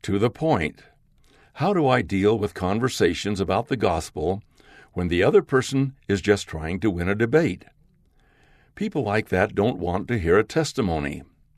To the point. How do I deal with conversations about the gospel when the other person is just trying to win a debate? People like that don't want to hear a testimony.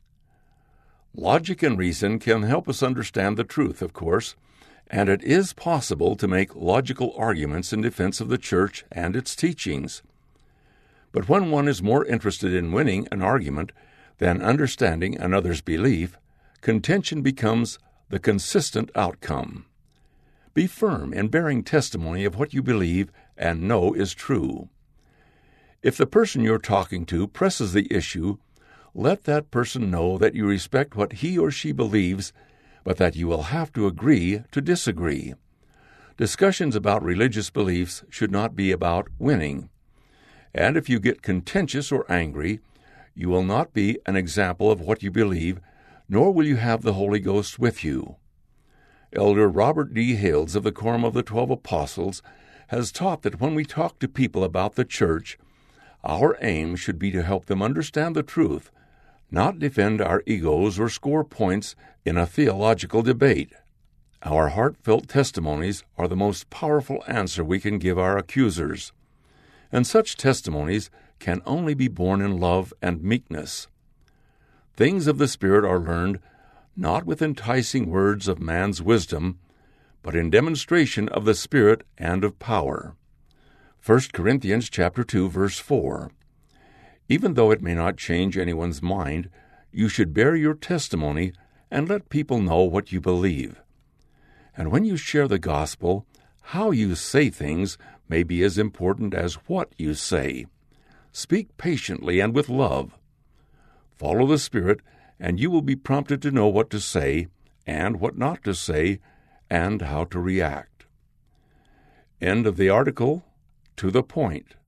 Logic and reason can help us understand the truth, of course, and it is possible to make logical arguments in defense of the church and its teachings. But when one is more interested in winning an argument than understanding another's belief, contention becomes the consistent outcome. Be firm in bearing testimony of what you believe and know is true. If the person you're talking to presses the issue, let that person know that you respect what he or she believes, but that you will have to agree to disagree. Discussions about religious beliefs should not be about winning. And if you get contentious or angry, you will not be an example of what you believe, nor will you have the Holy Ghost with you. Elder Robert D. Hales of the Quorum of the 12 Apostles has taught that when we talk to people about the church, our aim should be to help them understand the truth, not defend our egos or score points in a theological debate. Our heartfelt testimonies are the most powerful answer we can give our accusers, and such testimonies can only be born in love and meekness. Things of the Spirit are learned not with enticing words of man's wisdom, but in demonstration of the Spirit and of power. 1 Corinthians chapter 2, verse 4. Even though it may not change anyone's mind, you should bear your testimony and let people know what you believe. And when you share the gospel, how you say things may be as important as what you say. Speak patiently and with love. Follow the Spirit, and you will be prompted to know what to say and what not to say and how to react. End of the article. To the point.